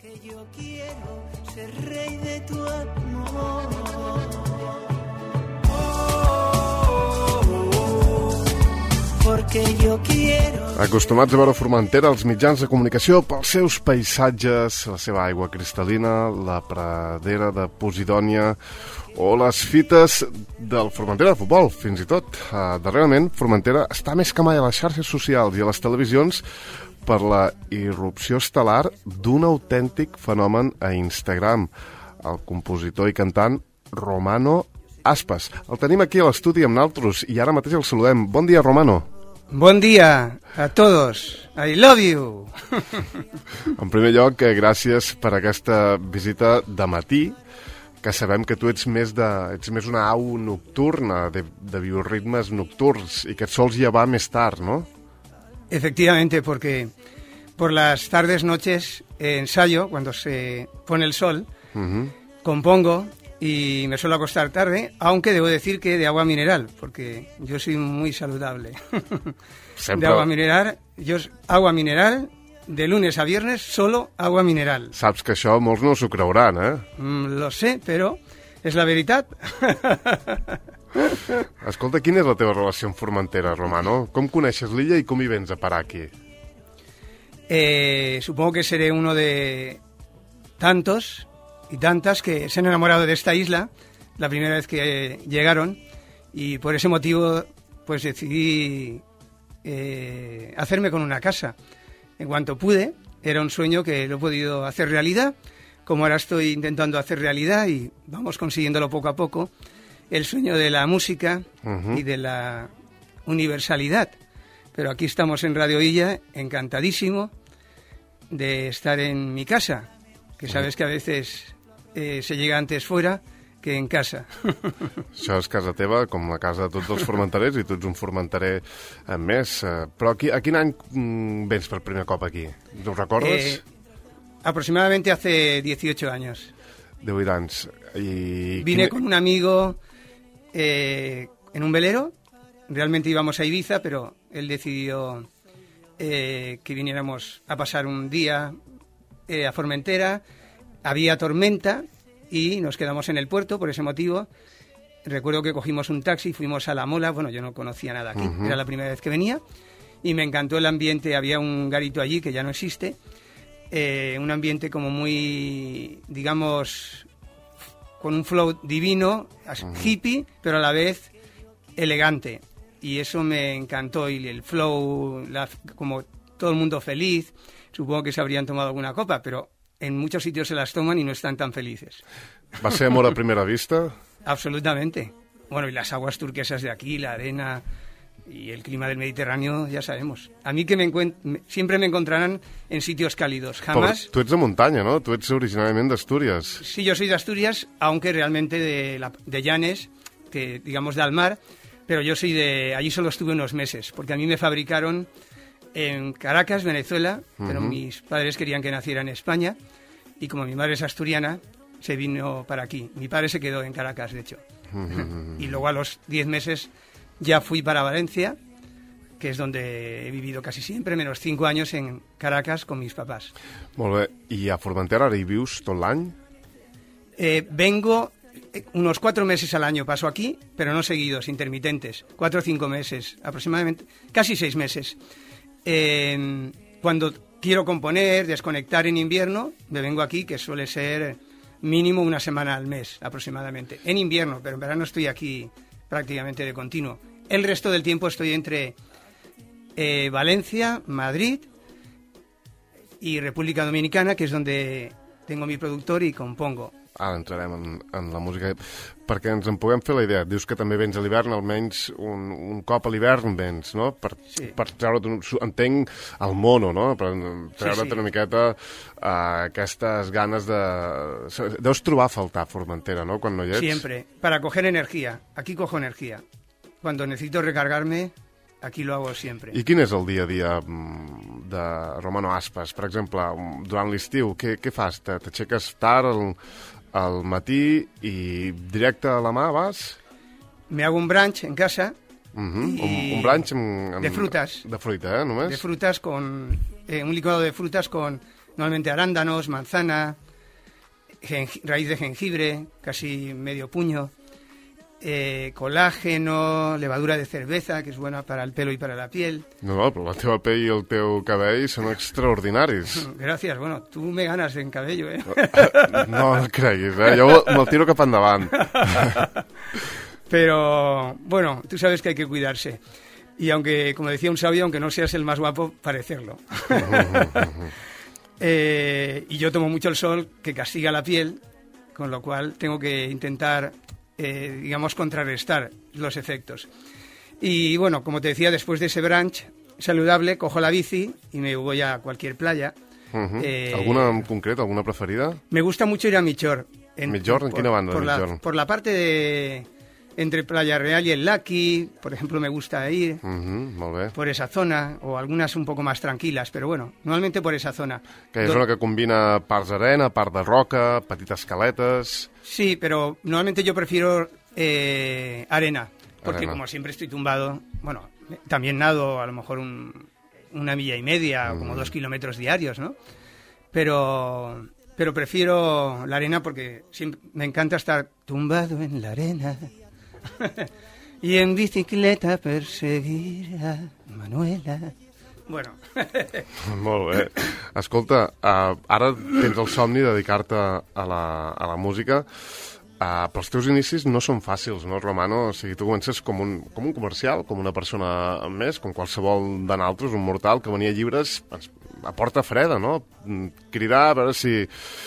Yo quiero ser rey de tu amor. Porque yo quiero. Acostumats a veure Formentera als mitjans de comunicació pels seus paisatges, la seva aigua cristal·lina, la pradera de Posidònia o les fites del Formentera de futbol, fins i tot. Darrerament, Formentera està més que mai a les xarxes socials i a les televisions per la irrupció estel·lar d'un autèntic fenomen a Instagram, el compositor i cantant Romano Aspas. El tenim aquí a l'estudi amb naltros i ara mateix el saludem. Bon dia, Romano. Bon dia a todos. I love you. En primer lloc, gràcies per aquesta visita de matí, que sabem que tu ets més una au nocturna, de bioritmes nocturns, i que et sols llevar més tard, no? Efectivamente, porque por las tardes, noches ensayo, cuando se pone el sol, compongo y me suelo acostar tarde, aunque debo decir que de agua mineral, porque yo soy muy saludable. De agua mineral, agua mineral, de lunes a viernes, solo agua mineral. Saps que això molts no s'ho creuran, eh? Lo sé, però és la veritat. Escolta, quina és la teva relació amb Formentera, Romano? Com coneixes l'illa i com hi vens a parar aquí? Supongo que seré uno de tantos y tantas que se han enamorado de esta isla la primera vez que llegaron, y por ese motivo pues decidí hacerme con una casa. En cuanto pude, era un sueño que lo he podido hacer realidad, como ahora estoy intentando hacer realidad y vamos consiguiéndolo poco a poco, el sueño de la música y de la universalidad. Pero aquí estamos en Radio Illa, encantadísimo de estar en mi casa, que sabes que a veces se llega antes fuera que en casa. Això és casa teva, com la casa de tots els formenterers, i tu ets un formenterer més. Però a quin any vens per primer cop aquí? Ho recordes? Aproximadamente hace 18 años. 18 anys. Vine con un amigo en un velero. Realmente íbamos a Ibiza, pero él decidió que viniéramos a pasar un día a Formentera. Había tormenta y nos quedamos en el puerto por ese motivo. Recuerdo que cogimos un taxi, fuimos a La Mola. Bueno, yo no conocía nada aquí, era la primera vez que venía, y me encantó el ambiente. Había un garito allí que ya no existe, un ambiente como muy, digamos, con un flow divino, hippie, pero a la vez elegante. Y eso me encantó, y el flow, como todo el mundo feliz. Supongo que se habrían tomado alguna copa, pero en muchos sitios se las toman y no están tan felices. ¿Va a ser amor a primera vista? Absolutamente. Bueno, y las aguas turquesas de aquí, la arena y el clima del Mediterráneo, ya sabemos. A mí que siempre me encontrarán en sitios cálidos, jamás... Però tu ets de muntanya, no? Tu ets originalment d'Astúries. Sí, yo soy de Asturias, aunque realmente de Llanes, que digamos del mar, pero yo soy de... Allí solo estuve unos meses, porque a mí me fabricaron en Caracas, Venezuela, pero mis padres querían que naciera en España, y como mi madre es asturiana, se vino para aquí. Mi padre se quedó en Caracas, de hecho. Y luego a los 10 meses ya fui para Valencia, que es donde he vivido casi siempre, menos 5 años en Caracas con mis papás. Molt bé. I a Formentera ara hi vius tot l'any? Vengo unos 4 meses al año, paso aquí, pero no seguidos, intermitentes. 4 o 5 meses, aproximadamente, casi 6 meses. Cuando quiero componer, desconectar en invierno, me vengo aquí, que suele ser mínimo una semana al mes, aproximadamente. En invierno, pero en verano estoy aquí prácticamente de continuo. El resto del tiempo estoy entre Valencia, Madrid y República Dominicana, que es donde tengo mi productor y compongo. Ara entrarem en la música, perquè ens en puguem fer la idea. Dius que també vens a l'hivern, almenys un cop a l'hivern vens, no? Per treure't, entenc, el mono, no? Per treure't una miqueta aquestes ganes de... Deus trobar a faltar Formentera, no?, quan no hi ets. Siempre, para coger energía. Aquí cojo energía. Cuando necesito recargarme, aquí lo hago siempre. I quin és el dia a dia de Romano Aspas? Per exemple, durant l'estiu, què fas? T'aixeques tard al matí i directe a la mà vas? Me hago un brunch en casa. Un brunch de frutas. De fruita, només? De frutas con... un licuado de frutas con normalmente arándanos, manzana, raíz de jengibre, casi medio puño, colágeno, levadura de cerveza, que és buena para el pelo i para la piel. No, però la teva pell i el teu cabell són extraordinaris. Gracias, bueno, tú me ganas en cabello, ¿eh? No el creguis, jo me'l tiro cap endavant. Pero, bueno, tú sabes que hay que cuidarse. Y aunque, como decía un sabio, aunque no seas el más guapo, parecerlo. Y yo tomo mucho el sol, que castiga la piel, con lo cual tengo que intentar, digamos, contrarrestar los efectos. Y bueno, como te decía, después de ese brunch saludable, cojo la bici y me voy a cualquier playa. ¿Alguna en concret, alguna preferida? Me gusta mucho ir a Migjorn. ¿Migjorn? ¿En quina banda de Migjorn? Por la parte de... entre Playa Real y el Laki, por ejemplo, me gusta ir molt bé. por esa zona, o algunas un poco más tranquilas, pero bueno, normalmente por esa zona. Que és una que combina parts d'arena, part de roca, petites caletes... Sí, pero normalmente yo prefiero arena, porque Arena. como siempre estoy tumbado, bueno, también nado a lo mejor una milla y media, o como 2 kilómetros diarios, ¿no? Pero prefiero la arena porque me encanta estar tumbado en la arena y en bicicleta perseguir a Manuela. Bueno. Molt bé. Escolta, ara tens el somni de dedicar-te a la música, però els teus inicis no són fàcils, no, Romano? O sigui, tu comences com un comercial, com una persona més, com qualsevol de nosaltres, un mortal que venia llibres a porta freda, no? Cridar a veure si...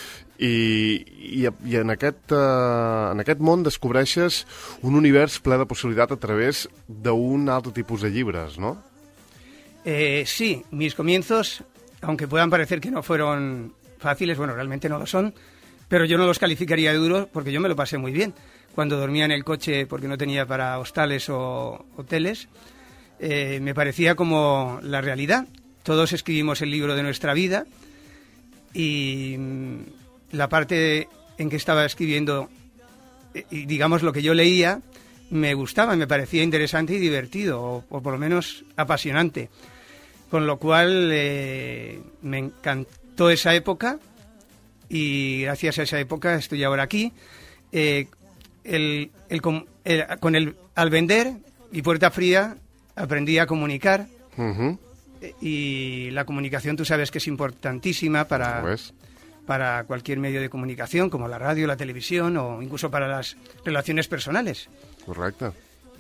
I en aquest món descobreixes un univers ple de possibilitat a través d'un altre tipus de llibres, no? Sí, mis comienzos, aunque puedan parecer que no fueron fáciles, bueno, realmente no lo son, pero yo no los calificaría de duros porque yo me lo pasé muy bien. Cuando dormía en el coche porque no tenía para hostales o hoteles, me parecía como la realidad. Todos escribimos el libro de nuestra vida y la parte en que estaba escribiendo, y digamos lo que yo leía, me gustaba, me parecía interesante y divertido, o por lo menos apasionante. Con lo cual me encantó esa época y gracias a esa época estoy ahora aquí. Al vender y puerta fría aprendí a comunicar. Y la comunicación tú sabes que es importantísima para cualquier medio de comunicación, como la radio, la televisión o incluso para las relaciones personales. Correcte.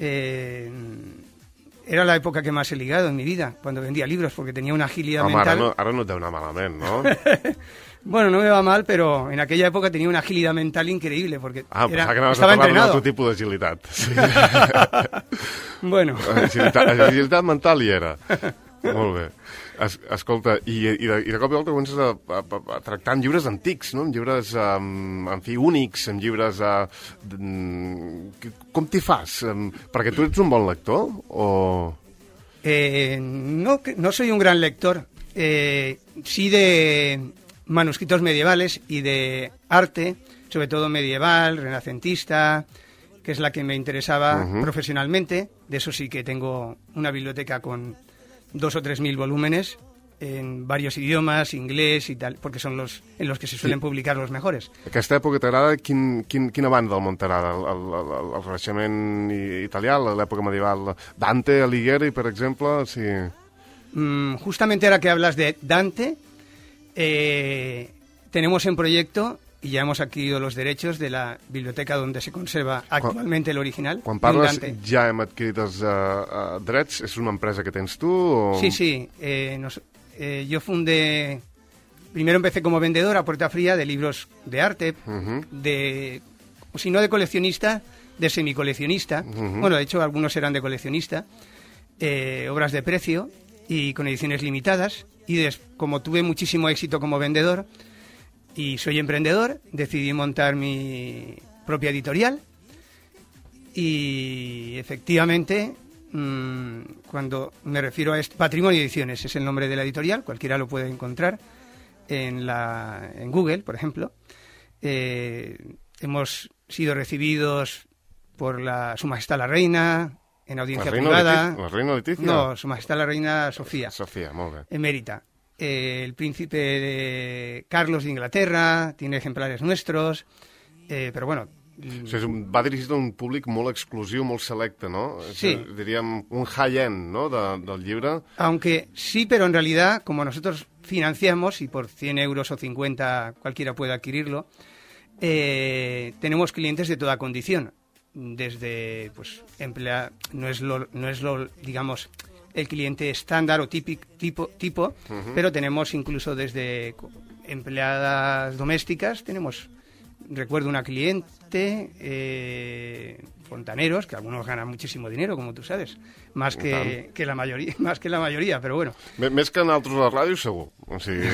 Era la época que más he ligado en mi vida, cuando vendía libros, porque tenía una agilidad mental... Ara no et deu anar malament, no? Bueno, no me va mal, pero en aquella época tenía una agilidad mental increíble, porque estava entrenado. Un altre tipus d'agilitat. Sí. Bueno. Agilitat mental hi era. Molt bé. Escolta, i de cop i volta comences a tractar amb llibres antics, no? Amb llibres, en fi, únics, amb llibres... Com t'hi fas? Perquè tu ets un bon lector, o...? No soy un gran lector. Sí de manuscritos medievales y de arte, sobre todo medieval, renacentista, que es la que me interesaba profesionalmente. De eso sí que tengo una biblioteca con 2.000 o 3.000 volúmenes en varios idiomas, inglés y tal, porque son los en los que se suelen publicar los mejores. Aquesta època t'agrada? Quina banda del món t'agrada? El Renaixement italià, l'època medieval? Dante Alighieri, per exemple? Sí. Justamente ahora que hablas de Dante, tenemos en proyecto, y ya hemos adquirido los derechos de la biblioteca donde se conserva actualmente el original. Quan parles ja hem adquirit els drets, és una empresa que tens tu? O... Sí. Yo fundé... Primero empecé como vendedor a puerta fría de libros de arte, si no de coleccionista, de semicoleccionista. Bueno, de hecho, algunos eran de coleccionista. Obras de precio y con ediciones limitadas. Y como tuve muchísimo éxito como vendedor y soy emprendedor, decidí montar mi propia editorial. Y efectivamente, cuando me refiero a Patrimonio Ediciones, es el nombre de la editorial, cualquiera lo puede encontrar en Google, por ejemplo. Hemos sido recibidos por Su Majestad la Reina, en audiencia privada. ¿La Reina Leticia? No, Su Majestad la Reina Sofía. Sofía, molt bé. Emérita. el príncipe de Carlos de Inglaterra, tiene ejemplares nuestros, però bueno... O sigui, va dirigit a un públic molt exclusiu, molt selecte, ¿no? Sí. Diríem un high-end, ¿no?, del llibre. Aunque sí, pero en realidad, como nosotros financiamos, y por 100 euros o 50 cualquiera puede adquirirlo, tenemos clientes de toda condición. Desde, pues, no es lo, digamos, el cliente estándar o tipo, pero tenemos incluso desde empleadas domésticas, recuerdo una cliente, fontaneros, que algunos ganan muchísimo dinero, como tú sabes, más que la mayoría, pero bueno. Més que en altres a la ràdio, segur. O sigui...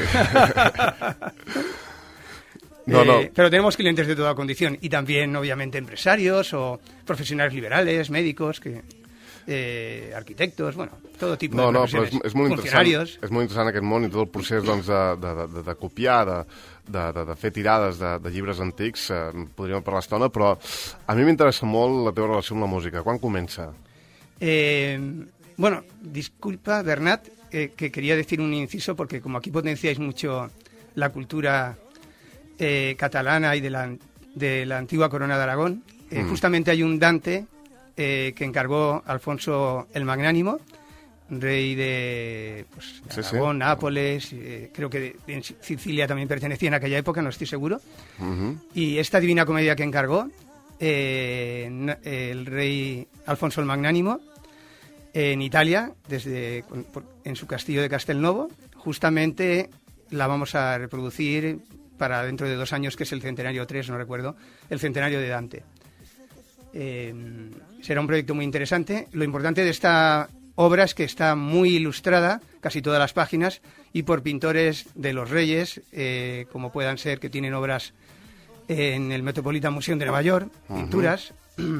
Pero tenemos clientes de toda condición y también, obviamente, empresarios o profesionales liberales, médicos, arquitectos, bueno, todo tipo de profesiones. Però és molt funcionarios. És molt interessant aquest món i tot el procés doncs, de copiar, de fer tirades de llibres antics. Podríem parlar estona, però a mi m'interessa molt la teva relació amb la música. Quan comença? Bueno, disculpa, Bernat, que quería decir un inciso, porque como aquí potenciáis mucho la cultura catalana y de la antigua corona de Aragón, justamente hay un Dante que encargó Alfonso el Magnánimo, rey de Aragón, Nápoles, creo que en Sicilia también pertenecía en aquella época, no estoy seguro. Y esta Divina Comedia que encargó el rey Alfonso el Magnánimo en Italia, en su castillo de Castelnuovo, justamente la vamos a reproducir para dentro de 2 años, que es el centenario 3, no recuerdo, el centenario de Dante. Será un proyecto muy interesante. Lo importante de esta obra es que está muy ilustrada, casi todas las páginas, y por pintores de los reyes, como puedan ser, que tienen obras en el Metropolitan Museum de Nueva York, pinturas,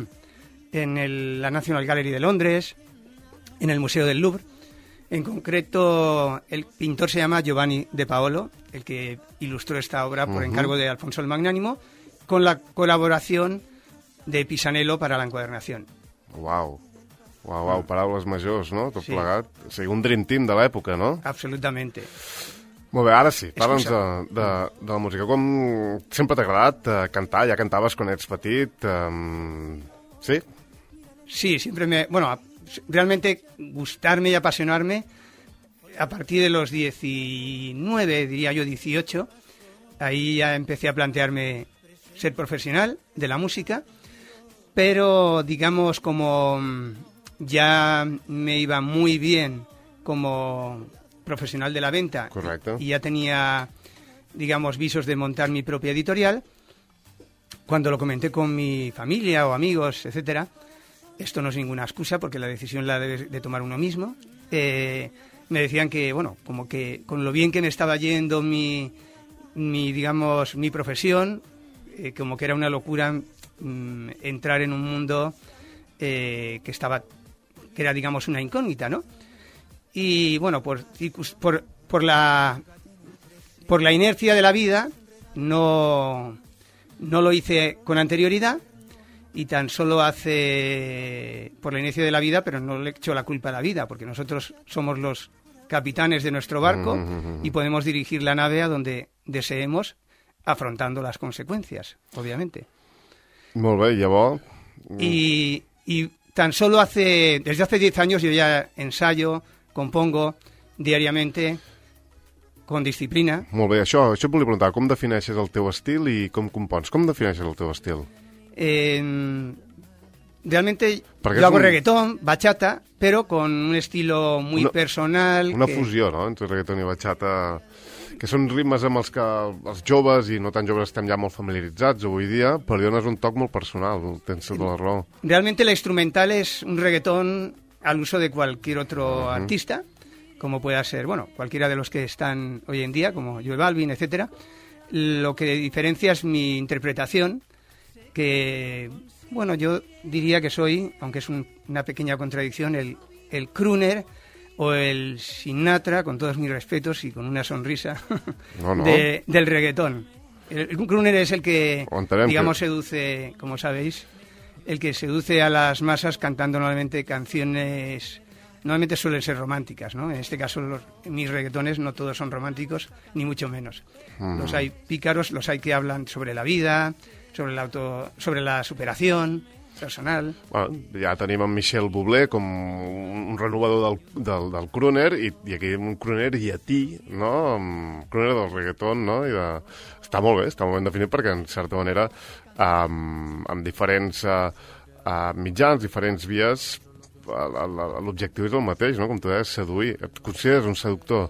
en la National Gallery de Londres, en el Museo del Louvre. En concreto, el pintor se llama Giovanni de Paolo, el que ilustró esta obra por encargo de Alfonso el Magnánimo, con la colaboración de Pisanello para la enquadernación. Uau, paraules majors, no? Tot plegat. O sigui, un dream team de l'època, no? Absolutamente. Molt bé, ara sí, parla'ns de la música. Com sempre t'ha agradat cantar? Ja cantaves quan ets petit? ¿Sí? Sí, siempre bueno, realmente gustarme y apasionarme a partir de los 19, diría yo 18, ahí ya empecé a plantearme ser profesional de la música, pero digamos como ya me iba muy bien como profesional de la venta. Correcto. Y ya tenía, digamos, visos de montar mi propia editorial, cuando lo comenté con mi familia o amigos, etcétera, esto no es ninguna excusa porque la decisión la debe de tomar uno mismo, me decían que, bueno, como que con lo bien que me estaba yendo mi profesión, como que era una locura entrar en un mundo que era, digamos, una incógnita, ¿no? Y bueno, por la inercia de la vida no lo hice con anterioridad, y tan solo por la inercia de la vida, pero no le echo la culpa a la vida, porque nosotros somos los capitanes de nuestro barco y podemos dirigir la nave a donde deseemos, afrontando las consecuencias, obviamente. Molt bé, llavors... Y tan solo desde hace 10 años yo ya ensayo, compongo diariamente, con disciplina. Molt bé, això et volia preguntar, com defineixes el teu estil i com compons? Com defineixes el teu estil? Realmente yo hago reggaetón, bachata, pero con un estilo muy personal. Una fusió, no?, entre reggaetón i bachata, que són ritmes amb els que els joves i no tan joves estem ja molt familiaritzats avui dia, però li dones un toc molt personal, tens tota la raó. Realmente la instrumental es un reggaetón al uso de cualquier otro artista, como pueda ser, bueno, cualquiera de los que están hoy en día, como J Balvin, etcétera. Lo que diferencia es mi interpretación, que, bueno, yo diría que soy, aunque es una pequeña contradicción, el crooner o el Sinatra, con todos mis respetos y con una sonrisa, del reggaetón. El crooner es el que, digamos, seduce, como sabéis, el que seduce a las masas cantando normalmente canciones normalmente suelen ser románticas, ¿no? En este caso mis reggaetones no todos son románticos, ni mucho menos. Los hay pícaros, los hay que hablan sobre la vida, sobre la superación personal. Bueno, ja tenim en Michel Bublé com un renovador del crooner i aquí un crooner llatí, no? Un crooner del reggaeton, no? Està molt ben definit perquè, en certa manera, amb diferents mitjans, diferents vies, l'objectiu és el mateix, no? Com tu deies, seduir. Et consideres un seductor?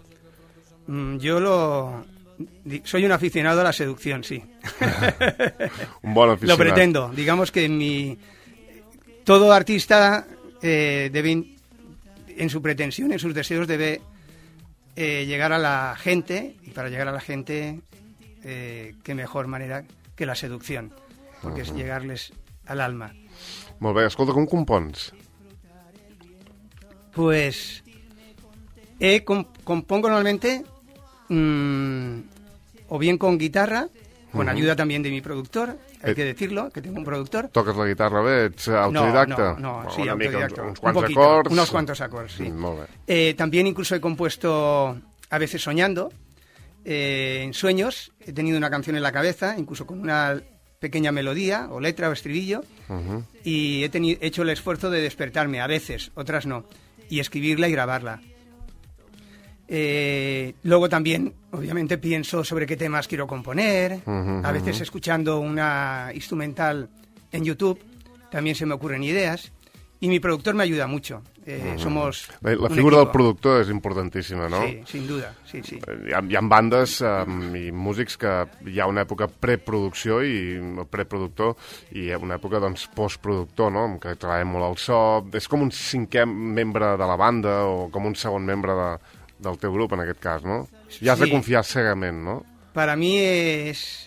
Soy un aficionado a la seducción, sí. Un bon aficionat. Lo pretendo. Digamos que todo artista debe, en su pretensión, en sus deseos, debe llegar a la gente, y para llegar a la gente, qué mejor manera que la seducción, porque es llegarles al alma. Molt bé, escolta, com compons? Pues compongo normalmente o bien con guitarra, con ayuda también de mi productor, hay que decirlo, que tengo un productor. Toques la guitarra bé? Ets autodidacta? No, sí, autodidacta. Uns quants acords? Unos cuantos acords, sí. Molt bé. También incluso he compuesto, a veces soñando, en sueños, he tenido una canción en la cabeza, incluso con una pequeña melodía, o letra, o estribillo, y he hecho el esfuerzo de despertarme, a veces, otras no, y escribirla y grabarla. Luego también, obviamente, pienso sobre qué temas quiero componer. A veces escuchando una instrumental en YouTube también se me ocurren ideas. Y mi productor me ayuda mucho. Somos la figura del productor és importantíssima, no? Sí, sin duda, sí. Hi ha bandes i músics que hi ha una època preproducció i preproductor i una època, doncs, postproductor, no? Que treballem molt al so. És com un cinquè membre de la banda o com un segon membre del teu grup, en aquest cas, no? I has de confiar cegament, no? Para mí es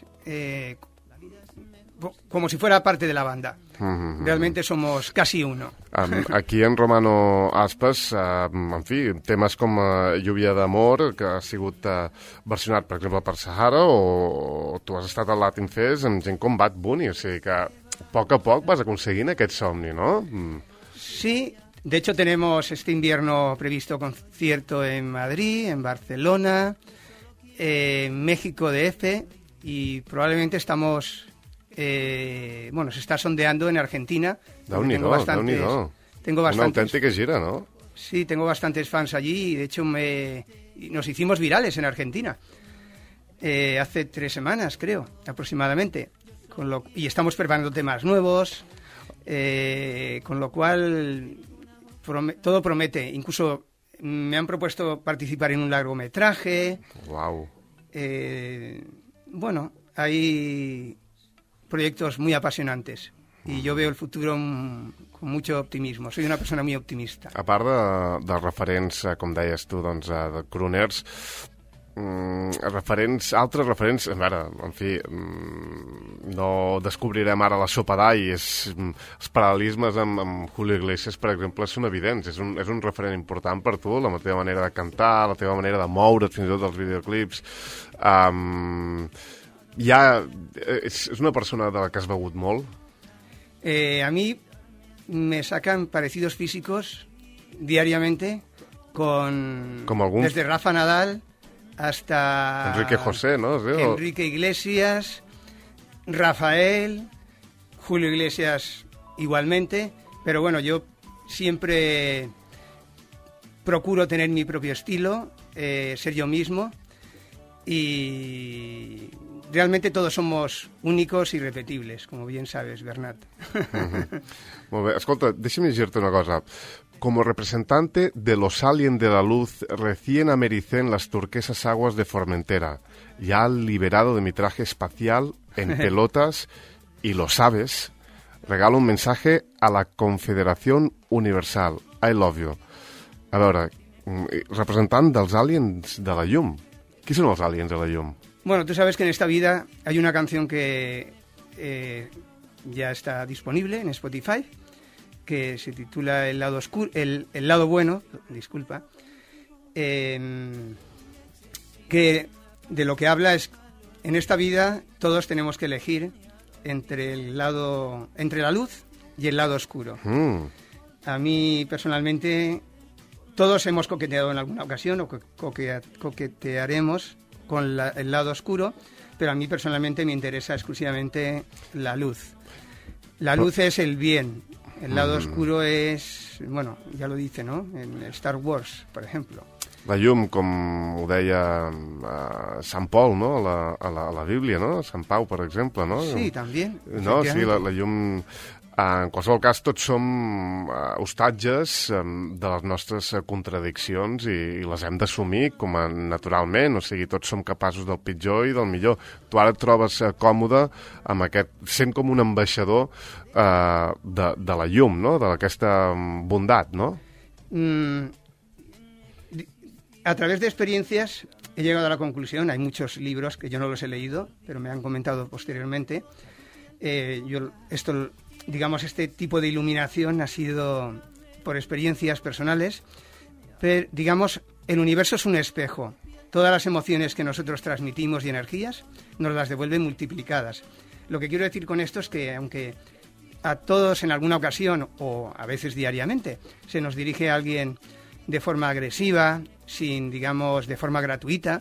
como si fuera parte de la banda. Realmente somos casi uno. Aquí en Romano Aspas, en fi, temes com Lluvia d'amor, que ha sigut versionat, per exemple, per Sahara, o tu has estat al Latin Fest amb gent com Bad Bunny, o sigui que a poc vas aconseguint aquest somni, no? Sí, de hecho tenemos este invierno previsto concierto en Madrid, en Barcelona, en México DF, y probablemente estamos... se está sondeando en Argentina. Tengo bastantes. Una auténtica gira, ¿no? Sí, tengo bastantes fans allí y de hecho nos hicimos virales en Argentina. Hace 3 semanas, creo, aproximadamente. Y estamos preparando temas nuevos, con lo cual todo promete. Incluso me han propuesto participar en un largometraje. Wow. Hay proyectos muy apasionantes y yo veo el futuro con mucho optimismo. Soy una persona muy optimista. A part de referents, com deies tu, doncs, de crooners, altres referents, a veure, en fi, no descobrirem ara la sopa d'all, els paral·lelismes amb Julio Iglesias, per exemple, són evidents. És un referent important per tu, la teva manera de cantar, la teva manera de moure't, fins i tot els videoclips. ¿Es una persona de la que has begut molt? A mí me sacan parecidos físicos diariamente desde Rafa Nadal hasta... Enrique José, ¿no? ¿Sí? Enrique Iglesias, Rafael, Julio Iglesias igualmente, pero bueno, yo siempre procuro tener mi propio estilo, ser yo mismo y... Realmente todos somos únicos y repetibles, como bien sabes, Bernat. Molt bé. Escolta, déjame decirte una cosa. Como representante de los Alien de la Luz, recién americé en las turquesas aguas de Formentera, ya liberado de mi traje espacial en pelotas, y lo sabes, regalo un mensaje a la Confederación Universal. I love you. A veure, representant dels aliens de la llum. Qui són els aliens de la llum? Bueno, tú sabes que en esta vida hay una canción que ya está disponible en Spotify, que se titula El lado oscuro, el lado bueno, disculpa, que de lo que habla es, en esta vida todos tenemos que elegir entre la luz y el lado oscuro. A mí personalmente todos hemos coqueteado en alguna ocasión o coquetearemos con el lado oscuro, pero a mí personalmente me interesa exclusivamente la luz. La luz es el bien, el lado oscuro es, bueno, ya lo dice, ¿no? En Star Wars, por ejemplo. La llum, com ho deia Sant Pol, no? A la Bíblia, no? Sant Pau, per exemple, no? Sí, també. No, sí, la llum... En qualsevol cas, tots som hostatges de les nostres contradiccions i les hem d'assumir com a naturalment, o sigui, tots som capaços del pitjor i del millor. Tu ara et trobes còmode amb aquest, sent com un ambaixador de la llum, no? D'aquesta bondat, no? A través de experiencias he llegado a la conclusión, hay muchos libros que yo no los he leído, pero me han comentado posteriormente, digamos, este tipo de iluminación ha sido por experiencias personales, pero, digamos, el universo es un espejo. Todas las emociones que nosotros transmitimos y energías nos las devuelven multiplicadas. Lo que quiero decir con esto es que, aunque a todos en alguna ocasión, o a veces diariamente, se nos dirige a alguien de forma agresiva, digamos, de forma gratuita,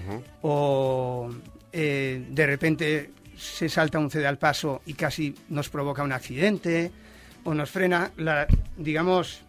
o de repente se salta un cede al paso y casi nos provoca un accidente o nos frena, digamos,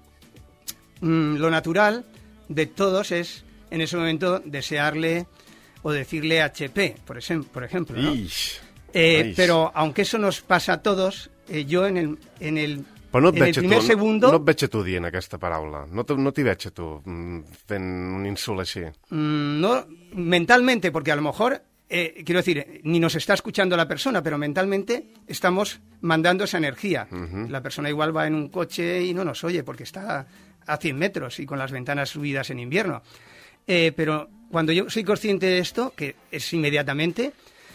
lo natural de todos es en ese momento desearle o decirle HP, por ejemplo, ¿no? Pero aunque eso nos pasa a todos, yo en el primer segundo... No et veig a tu dient aquesta paraula. No t'hi veig a tu fent un insult així. No, mentalmente, porque a lo mejor... quiero decir, ni nos está escuchando la persona, pero mentalmente estamos mandando esa energía. La persona igual va en un coche y no nos oye porque está a 100 metros y con las ventanas subidas en invierno. Pero cuando yo soy consciente de esto, que es inmediatamente,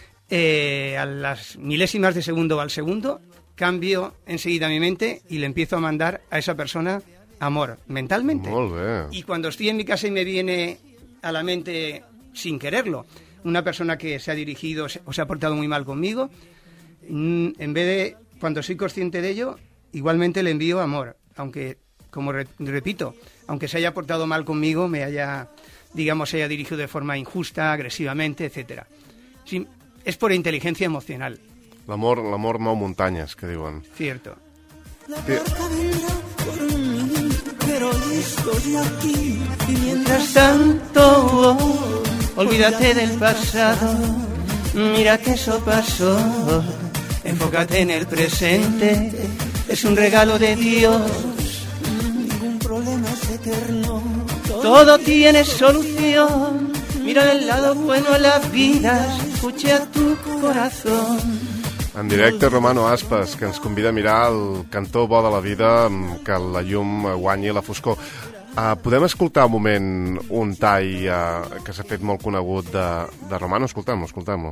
a las milésimas de segundo o al segundo, cambio enseguida mi mente y le empiezo a mandar a esa persona amor, mentalmente. Molt bé. Y cuando estoy en mi casa y me viene a la mente sin quererlo, una persona que se ha dirigido o se ha portado muy mal conmigo, en vez de, cuando soy consciente de ello, igualmente le envío amor, aunque, como repito, aunque se haya portado mal conmigo, se haya dirigido de forma injusta, agresivamente, etcétera. Sí, es por inteligencia emocional. L'amor mou muntanyes, que diuen. Cierto. La barca vendrá por mí, pero estoy aquí. Y mientras tanto, olvídate del pasado, mira que eso pasó. Enfócate en el presente, es un regalo de Dios. Ningún problema es eterno, todo tiene solución. Mira el lado bueno de la vida, escucha tu corazón. En directe, Romano Aspas, que ens convida a mirar el cantó bo de la vida, que la llum guanyi la foscor. Podem escoltar un moment un tall que s'ha fet molt conegut de Romano? Escoltem-ho.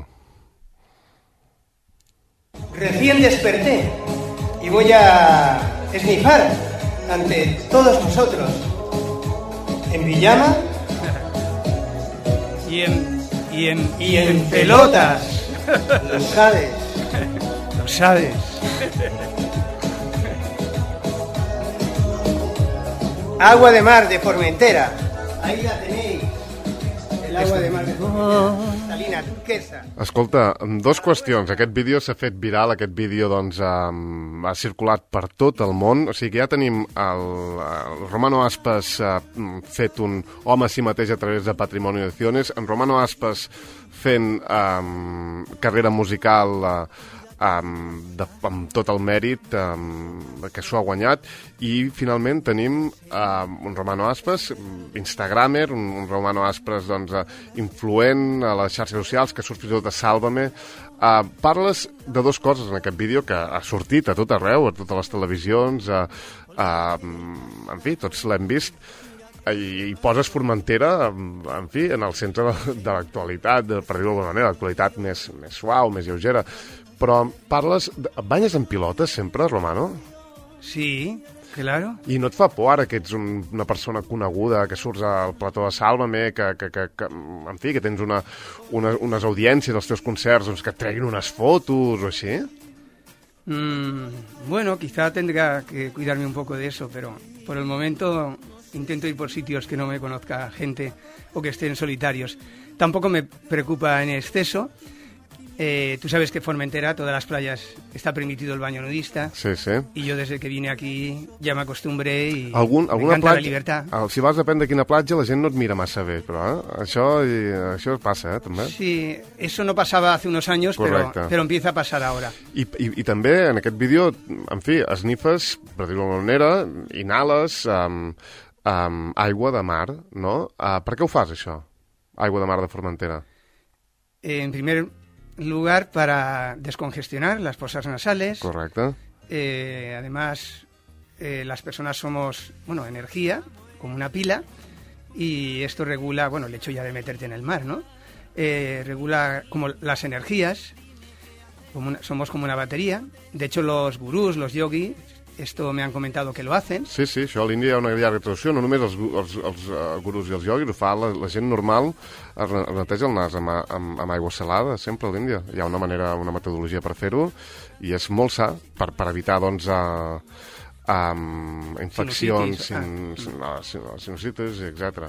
Recién desperté y voy a esnifar ante todos vosotros en pijama y en pelotas. Lo sabes. Agua de mar de Formentera. Ahí la tenéis. El agua de mar de Formentera. Cristalina, turquesa. Escolta, dos qüestions. Aquest vídeo s'ha fet viral, aquest vídeo doncs, ha circulat per tot el món. O sigui que ja tenim el Romano Aspas fet un home a si mateix a través de Patrimonio de Ciones, en Romano Aspas fent carrera musical amb tot el mèrit que s'ho ha guanyat, i finalment tenim un Romano Aspas instagramer, un Romano Aspas doncs, influent a les xarxes socials, que surt fins i tot a Sálvame. Parles de dues coses en aquest vídeo que ha sortit a tot arreu, a totes les televisions, en fi, tots l'hem vist, i poses Formentera, en fi, en el centre de l'actualitat, per dir-ho d'alguna manera, l'actualitat més suau, més lleugera. Però parles... Banyes en pilotes sempre, Romano? Sí, claro. I no et fa por ara que ets una persona coneguda, que surts al plató de Sálvame, que en fi, que tens unes audiències als teus concerts, doncs, que et treguin unes fotos o així? Bueno, quizá tendría que cuidarme un poco de eso, pero por el momento intento ir por sitios que no me conozca gente o que estén solitarios. Tampoco me preocupa en exceso. Tú sabes que Formentera, todas las playas, está permitido el baño nudista. Sí, sí. Y yo desde que vine aquí ja m'acostumbré i Alguna m'encanta platja, la llibertat. Si vas depèn de quina platja, la gent no et mira massa bé, però això passa, també. Sí, eso no pasaba hace unos años, pero empieza a pasar ahora. I també en aquest vídeo, en fi, esnifes, per dir-ho d'alguna manera, inhales aigua de mar, no? Per què ho fas, això? Aigua de mar de Formentera. En primer lugar, para descongestionar las fosas nasales. Correcte. Además, las personas somos, energía, como una pila, y esto regula, el hecho ya de meterte en el mar, ¿no? Regula como las energías, somos como una batería. De hecho, los gurús, los yogis, esto me han comentado que lo hacen. Sí, això a l'Índia hi ha una llarga tradició, no només els gurus i els yogis, ho fa la gent normal, es neteja el nas amb aigua salada, sempre a l'Índia. Hi ha una metodologia per fer-ho, i és molt sa per evitar, doncs, infeccions, sinusitis, etc.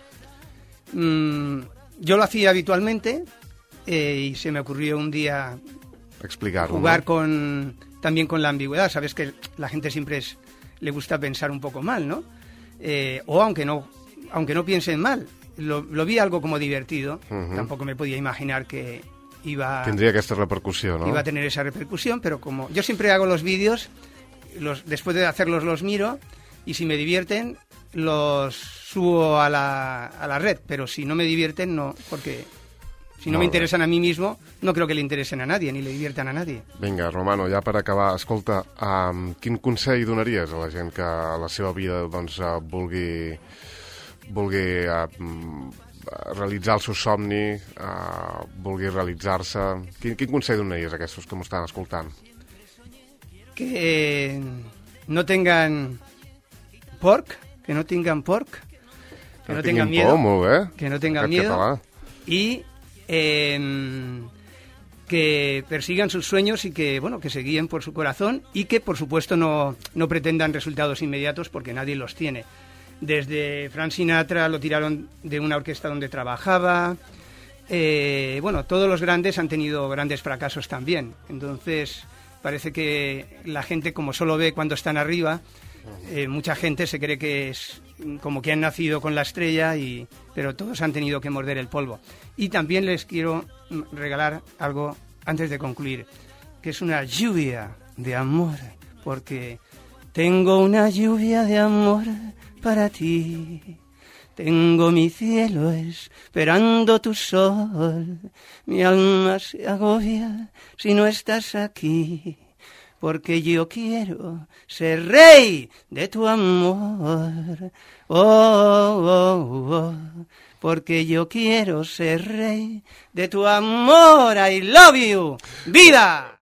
Yo lo hacía habitualmente y se me ocurrió un día jugar también con la ambigüedad. Sabes que la gente siempre le gusta pensar un poco mal, ¿no? O aunque no piensen mal, lo vi algo como divertido. Tampoco me podía imaginar que tendría esta repercusión, ¿no? Iba a tener esa repercusión, pero como yo siempre hago los vídeos, después de hacerlos los miro, y si me divierten los subo a la red, pero si no me divierten no, porque si no me interesan a mi mismo, no creo que le interesen a nadie, ni le diviertan a nadie. Vinga, Romano, ja per acabar, escolta, quin consell donaries a la gent que a la seva vida doncs, vulgui realitzar el seu somni, vulgui realitzar-se? Quin consell donaries a aquests que m'ho estan escoltant? Que no tengan que no tengan miedo, molt bé. Que no tengan miedo y que persigan sus sueños y que se guíen por su corazón y que, por supuesto, no pretendan resultados inmediatos porque nadie los tiene. Desde Frank Sinatra lo tiraron de una orquesta donde trabajaba. Todos los grandes han tenido grandes fracasos también. Entonces, parece que la gente, como solo ve cuando están arriba, mucha gente se cree que es como que han nacido con la estrella, pero todos han tenido que morder el polvo. Y también les quiero regalar algo antes de concluir, que es una lluvia de amor, porque tengo una lluvia de amor para ti. Tengo mi cielo esperando tu sol, mi alma se agobia si no estás aquí. Porque yo quiero ser rey de tu amor, porque yo quiero ser rey de tu amor. I love you, vida.